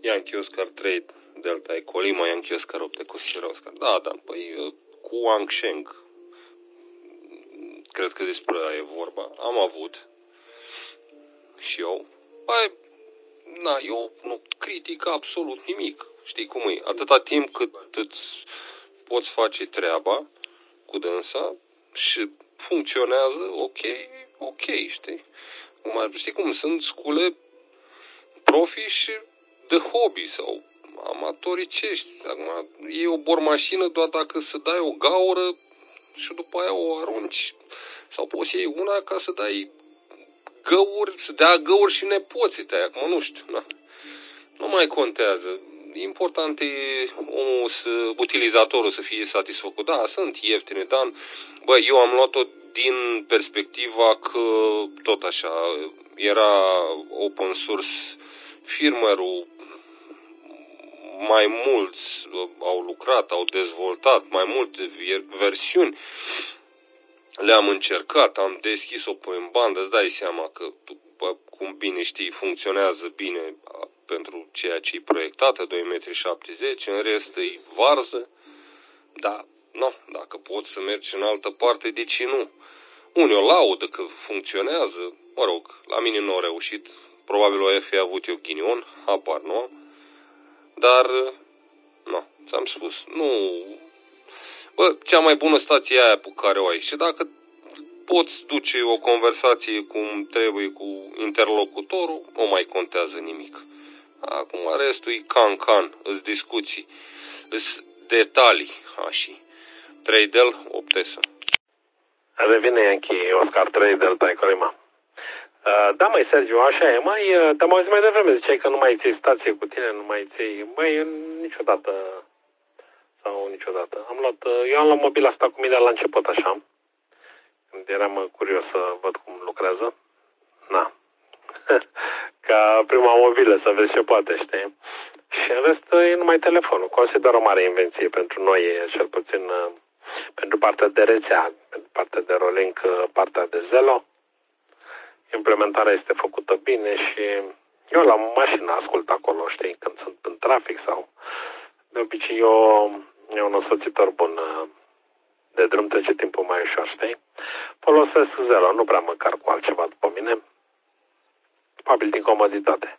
Yankee Oscar 3 Delta Ecolima, Yankee Oscar 8 cu Sierra Oscar. Da, păi cu Wang Sheng. Cred că despre aia e vorba. Am avut și eu. Păi, eu nu critic absolut nimic. Știi cum e? Atâta timp cât îți poți face treaba cu dânsa și funcționează, ok, știi? Știi cum? Sunt scule profi și de hobby sau amatoricești. Acum, e o bormașină doar dacă să dai o gaură și după aia o arunci. Sau poți să iei una ca să dai găuri, să dea găuri și nepoții tăi. Acum nu știu, nu mai contează. Important e utilizatorul să fie satisfăcut. Da, sunt ieftine, dar eu am luat-o din perspectiva că tot așa era open source firmware-ul, mai mulți au lucrat, au dezvoltat mai multe versiuni, le-am încercat, am deschis-o pe în bandă, îți dai seama că, cum bine știi, funcționează bine pentru ceea ce e proiectată, 2,70 m, în rest e varză, dar, dacă poți să mergi în altă parte, de ce nu? Unii o laudă că funcționează, mă rog, la mine nu a reușit, probabil o fi avut eu ghinion, habar nu am, dar, ți-am spus, cea mai bună stație aia pe care o ai și dacă poți duce o conversație cum trebuie cu interlocutorul, nu mai contează nimic. Acum restul e can, îți discuții, îți detalii, și 3 del 8 S. Revine Yankee Oscar 3 Delta Ecolima. Da, măi, Sergiu, așa e, te-am auzit mai devreme, ziceai că nu mai ții stație cu tine, nu mai ții, niciodată, eu am luat mobila asta cu mine la început, așa, când eram curios să văd cum lucrează, ca prima mobilă, să vezi ce poate, știi, și în rest e numai telefonul, consider o mare invenție pentru noi, cel puțin pentru partea de rețea, pentru partea de Rolink, partea de Zelo. Implementarea este făcută bine și eu la mașină ascult acolo, știi, când sunt în trafic sau de obicei e un însoțitor bun de drum, trece timpul mai ușor, știi? Folosesc Zelo, nu prea mă car cu altceva după mine, probabil din comoditate.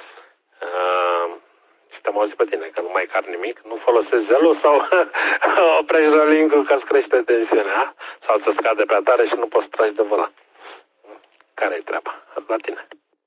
Și te-am auzit pe tine că nu mai car nimic, nu folosesc Zelo sau oprești Rolink-ul ca să crește tensiunea sau să scade prea tare și nu poți tragi de volan. Care-i treaba? La tine.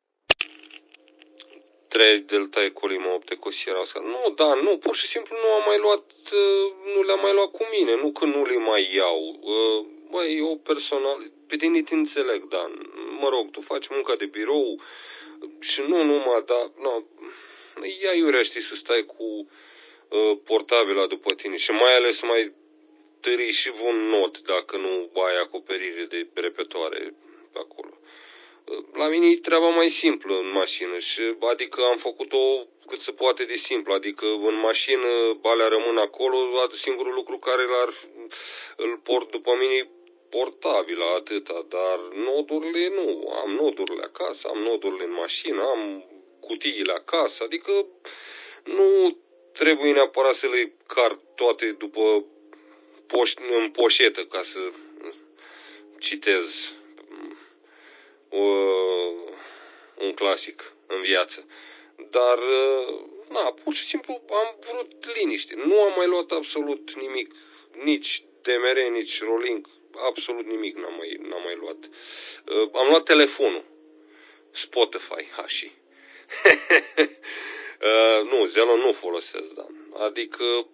3 Delta Ecolima 8 cu Sierra Oscar. Nu, pur și simplu nu le-am mai luat cu mine, nu că nu le mai iau. Eu personal, pe tine te înțeleg, Dan. Mă rog, tu faci munca de birou și nu numai, ia iurea, știi, să stai cu portabila după tine și mai ales mai tării și un not dacă nu ai acoperire de repetoare pe acolo. La mine e treaba mai simplă în mașină și adică am făcut-o cât se poate de simplu, adică în mașină alea rămân acolo, singurul lucru care îl port după mine portabila, atâta, dar nodurile nu, am nodurile acasă, am nodurile în mașină, am cutiile acasă, adică nu trebuie neapărat să le car toate după în poșetă ca să citez un clasic în viață. Dar, pur și simplu am vrut liniște. Nu am mai luat absolut nimic, nici DMR, nici Rolink, absolut nimic n-am mai luat. Am luat telefonul, Spotify, și. Nu, Zelo nu folosesc, da. Adică,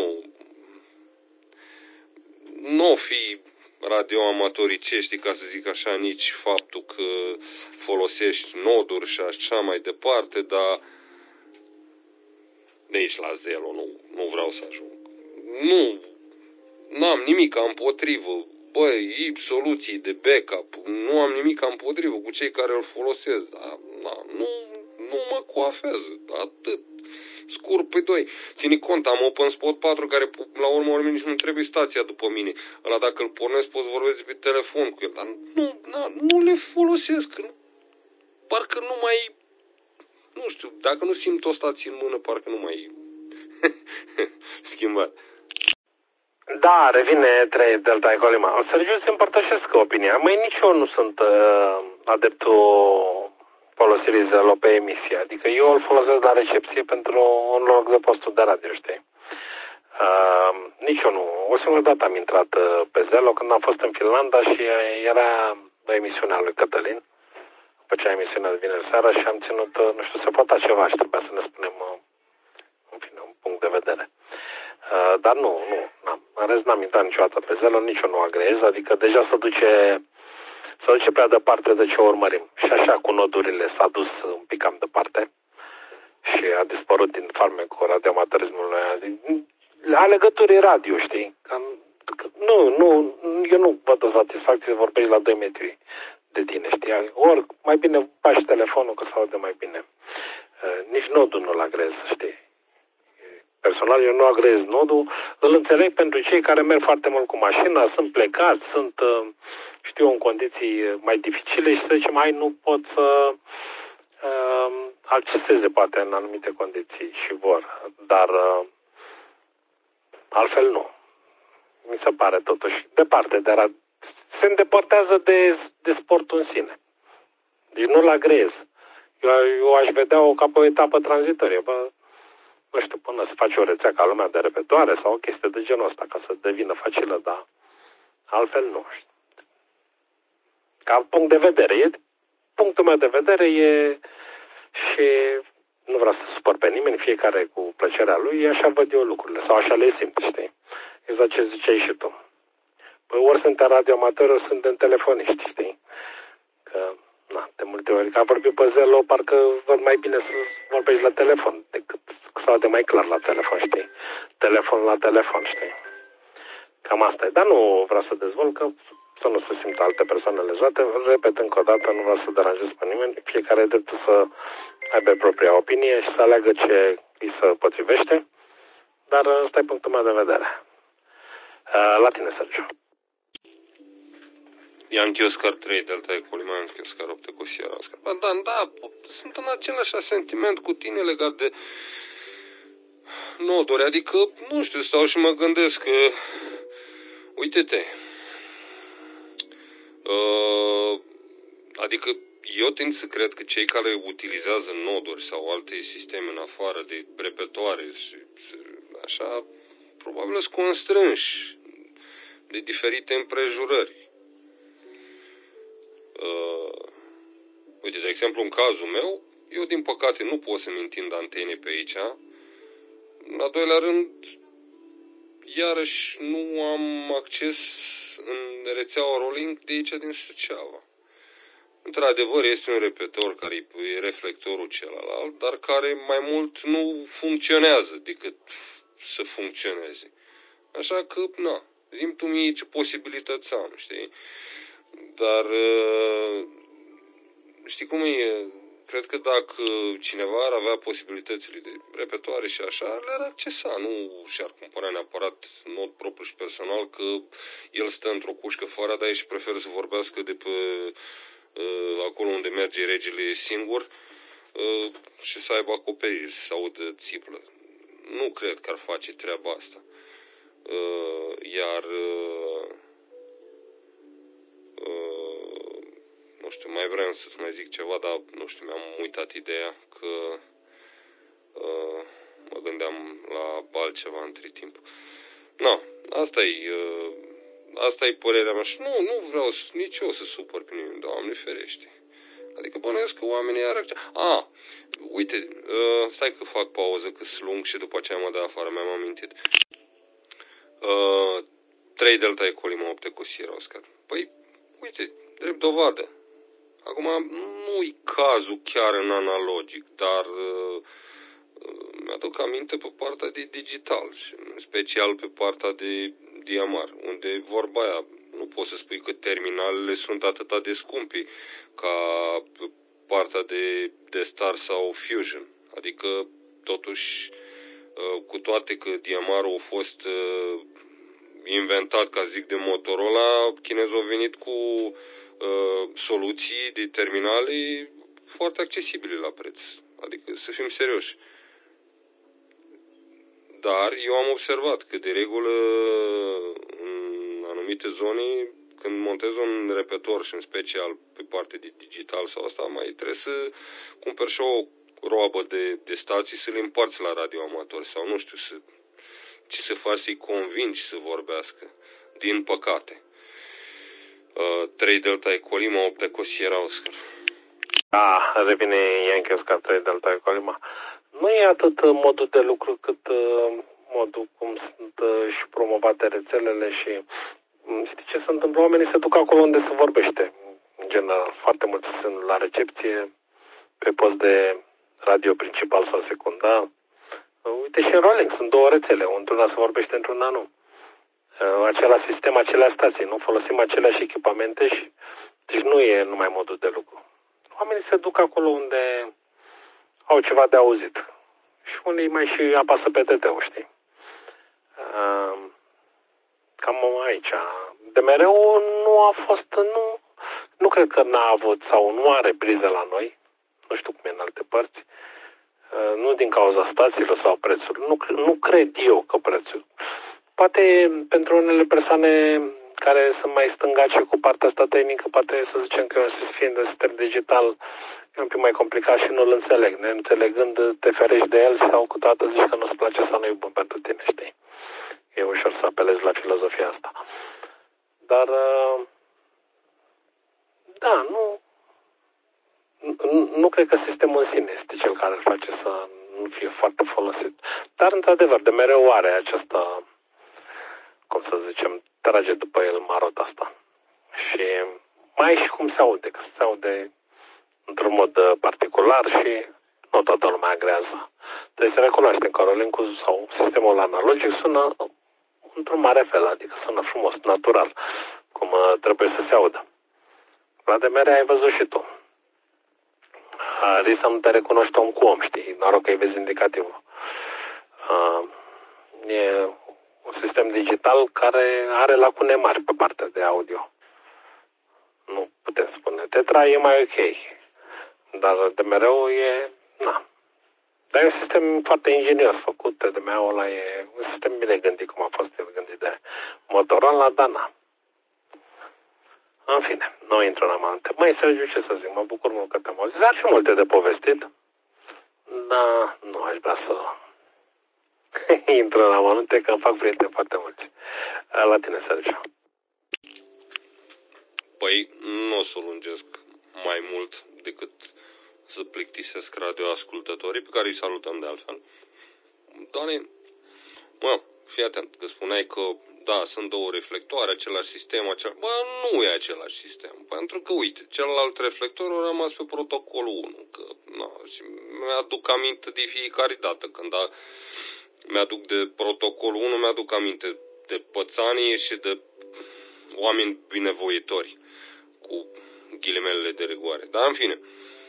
nu o fi radioamatoricești, ca să zic așa, nici faptul că folosești noduri și așa mai departe, dar de aici la Zelo nu vreau să ajung. N-am nimic împotrivă. E soluții de backup. Nu am nimic împotrivă cu cei care îl folosesc. Dar, nu mă coafează. Atât. Scurt pe 2. Ține cont, am OpenSpot 4 care la urmă nici nu trebuie stația după mine. Ăla dacă îl pornesc poți vorbesc pe telefon cu el. Dar nu le folosesc. Parcă nu mai nu știu, dacă nu simt o stație în mână, parcă nu mai schimbat. Da, revine 3 Delta Ecolima. Sergiu, se împărtășesc opinia. Măi, nici eu nu sunt adeptul folosirii Zelo pe emisie. Adică eu îl folosesc la recepție pentru un loc de postul de radio, știi? Nici eu nu. O singură dată am intrat pe Zelo când am fost în Finlanda și era emisiunea lui Cătălin. Făcea emisiunea de vineri seara și am ținut, nu știu, se poate ceva și trebuia să ne spunem, în fine, un punct de vedere. Dar nu, n-am. În rest n-am intrat niciodată pe Zelo, nici eu nu agreez, adică deja se duce prea departe de ce urmărim. Și așa cu nodurile s-a dus un pic cam departe și a dispărut din farmecul radioamaterismului. La legături radio, știi? Nu, eu nu văd o satisfacție să vorbești la 2 metri de tine, știi? Ori mai bine bași telefonul că se aude mai bine. Nici nodul nu-l agrez, știi? Personal, eu nu agrez nodul, îl înțeleg pentru cei care merg foarte mult cu mașina, sunt plecați, sunt, știu, în condiții mai dificile și să zicem, nu pot să acceseze poate în anumite condiții și vor, dar altfel nu. Mi se pare totuși departe, dar se îndepărtează de sportul în sine. Deci nu-l agrez. Eu aș vedea-o ca pe o etapă tranzitorie. Nu știu, până să faci o rețea ca lumea de repetoare sau o chestie de genul ăsta, ca să devină facilă, dar altfel nu. Ca punct de vedere. Punctul meu de vedere e și nu vreau să supăr pe nimeni, fiecare cu plăcerea lui, așa văd eu lucrurile, sau așa le simt, știi? Exact ce ziceai și tu. Păi ori sunt radioamatori, ori sunt în telefoniști, știi? Că, de multe ori, că am vorbit pe Zelo, parcă văd mai bine să vorbești la telefon, decât să aude mai clar la telefon, știi? Telefon la telefon, știi? Cam asta e. Dar nu vreau să dezvolt, că să nu se simtă alte persoane lezate. Repet încă o dată, nu vreau să deranjez pe nimeni. Fiecare are dreptul să aibă propria opinie și să aleagă ce îi se potrivește. Dar ăsta e punctul meu de vedere. La tine, Sergiu. Yankee Oscar 3, Delta Ecolima, Yankee Oscar 8, cu Sierra Oscar. Da, sunt în același sentiment cu tine legat de noduri. Adică, nu știu, stau și mă gândesc că, uite-te, adică eu tind să cred că cei care utilizează noduri sau alte sisteme în afară de repetoare și așa, probabil sunt constrânși de diferite împrejurări. Uite, de exemplu, în cazul meu, eu din păcate nu pot să-mi întind antene pe aici. În doilea rând, iarăși nu am acces în rețeaua Rolling de aici din Suceava. Într-adevăr, este un repetor care e reflectorul celălalt, dar care mai mult nu funcționează decât să funcționeze. Așa că, zi-mi tu mie ce posibilități am, știi? Dar, știi cum e? Cred că dacă cineva ar avea posibilitățile de repetoare și așa, le-ar accesa. Nu și-ar cumpăra neapărat nod propriu și personal, că el stă într-o cușcă fără, dar și preferă să vorbească de pe acolo unde merge regele singur și să aibă acoperiri, să audă țiplă. Nu cred că ar face treaba asta. Iar nu știu, mai vreau să-ți mai zic ceva, dar nu știu, mi-am uitat ideea că mă gândeam la altceva între timp. Asta e părerea mea și nu vreau nici eu să supăr pe nimeni, Doamne ferește. Adică bănuiesc că oamenii ar accesa. Uite, stai că fac pauză, că sunt lung și după aceea mă dă afară, mi-am amintit. 3 Delta Ecolima 8 cu Sierra Oscar. Păi, uite, drept dovadă. Acum, nu-i cazul chiar în analogic, dar mi-aduc aminte pe partea de digital și în special pe partea de DMR, unde vorba aia, nu poți să spui că terminalele sunt atât de scumpi ca pe partea de Star sau Fusion. Adică, totuși, cu toate că DMR-ul a fost inventat, ca zic, de Motorola, chinezul au venit cu soluții de terminale foarte accesibile la preț. Adică să fim serioși. Dar eu am observat că de regulă în anumite zone, când montez un repetor și în special pe partea de digital sau asta, mai trebuie să cumperi și o roabă de stații să le împarți la radioamatori sau nu știu ce să faci să-i convingi să vorbească. Din păcate. 3 Delta Ecolima, 8 Eco Sierra Oscar. Da, revine Yankee Oscar 3 Delta Ecolima. Nu e atât modul de lucru cât modul cum sunt și promovate rețelele și știi ce se întâmplă? Oamenii se duc acolo unde se vorbește. În general, foarte mulți sunt la recepție, pe post de radio principal sau secundar. Uite și în Rolex sunt 2 rețele. Într-una se vorbește, într-una nu. Același sistem, aceleași stații. Nu folosim aceleași echipamente și deci nu e numai modul de lucru. Oamenii se duc acolo unde au ceva de auzit. Și unii mai și apasă pe TT-ul, știi? Cam aici. De mereu nu a fost, nu cred că n-a avut sau nu are priză la noi. Nu știu cum e în alte părți. Nu din cauza stațiilor sau prețurilor. Nu cred eu că prețul. Poate pentru unele persoane care sunt mai stângace cu partea asta tehnică, poate să zicem că fiind un sistem digital e un pic mai complicat și nu-l înțeleg. Neînțelegând, te ferești de el sau câteodată zici că nu-ți place sau nu e bun pentru tine, știi? E ușor să apelezi la filozofia asta. Dar, da, nu cred că sistemul în sine este cel care îl face să nu fie foarte folosit. Dar, într-adevăr, de mereu are această, cum să zicem, trage după el marota asta. Și mai și cum se aude, că se aude într-un mod particular și nu toată lumea agrează. Trebuie să recunoaștem că Rolencul sau sistemul analogic sună într-un mare fel, adică sună frumos, natural, cum trebuie să se audă. La demere ai văzut și tu. Risc să nu te recunoști om cu om, știi? Noroc că îi vezi indicativul. E un sistem digital care are lacune mari pe partea de audio. Nu putem spune. Tetra e mai ok. Dar de mereu e... Na. Dar e un sistem foarte ingenios făcut. TDM-ul ăla e un sistem bine gândit, cum a fost el gândit de Motorola, dar na. În fine, nu intru în amante. Măi, Sergiu, ce să zic, mă bucur mult că te-am auzit. Ar fi multe de povestit. Dar nu aș vrea să intru în amănunte, că îmi fac prieteni foarte mulți. La tine, Sergiu. Păi, nu o să o lungesc mai mult decât să plictisesc radioascultătorii, pe care îi salutăm de altfel. Dani, fii atent, că spuneai că, da, sunt 2 reflectoare, același sistem, Bă, nu e același sistem, pentru că, uite, celălalt reflector a rămas pe protocolul 1, că, și mi-aduc aminte de fiecare dată, când mi-aduc de protocolul 1, mi-aduc aminte de pățanie și de oameni binevoitori, cu ghilimelele de rigoare. Dar, în fine,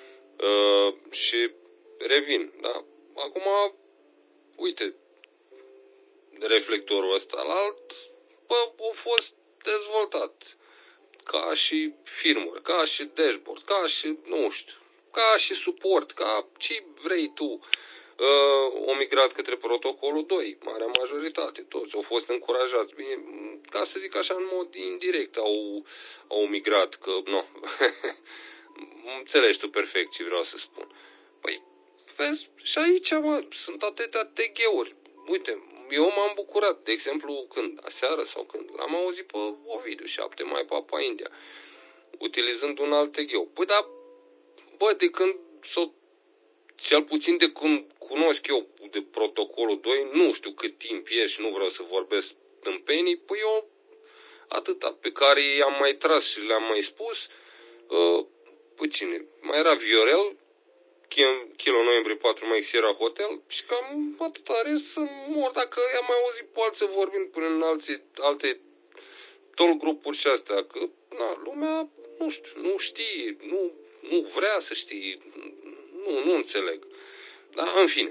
și revin, da? Acum, uite, reflectorul ăsta la alt, a fost dezvoltat ca și firmware, ca și dashboard, ca și, nu știu, ca și suport, ca ce vrei tu. Au migrat către protocolul 2, marea majoritate, toți au fost încurajați. Bine, ca să zic așa, în mod indirect au migrat, că, nu, înțelegi tu perfect ce vreau să spun. Păi, vezi, și aici, sunt atâtea TG-uri. Uite, eu m-am bucurat, de exemplu, când, aseară sau când, l-am auzit pe Ovidiu, 7 mai Papa India, utilizând un alt TG. Păi, dar, de când cel puțin de când cunosc eu de protocolul 2, nu știu cât timp e și nu vreau să vorbesc tâmpenii, păi eu atâta, pe care i-am mai tras și le-am mai spus, păi cine? Mai era Viorel, Kilo Noiembrie 4 mai Sierra Hotel și cam atâta are să mor dacă i-am mai auzit pe alții vorbind până în alte tot grupuri și astea, că lumea, nu știu, nu știe, nu vrea să știe, nu înțeleg. Dar, în fine,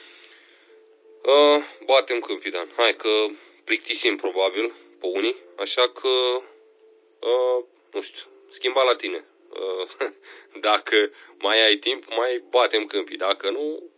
batem câmpii, Dan. Hai că plictisim probabil pe unii, așa că, nu știu, schimba la tine. Dacă mai ai timp, mai batem câmpii. Dacă nu,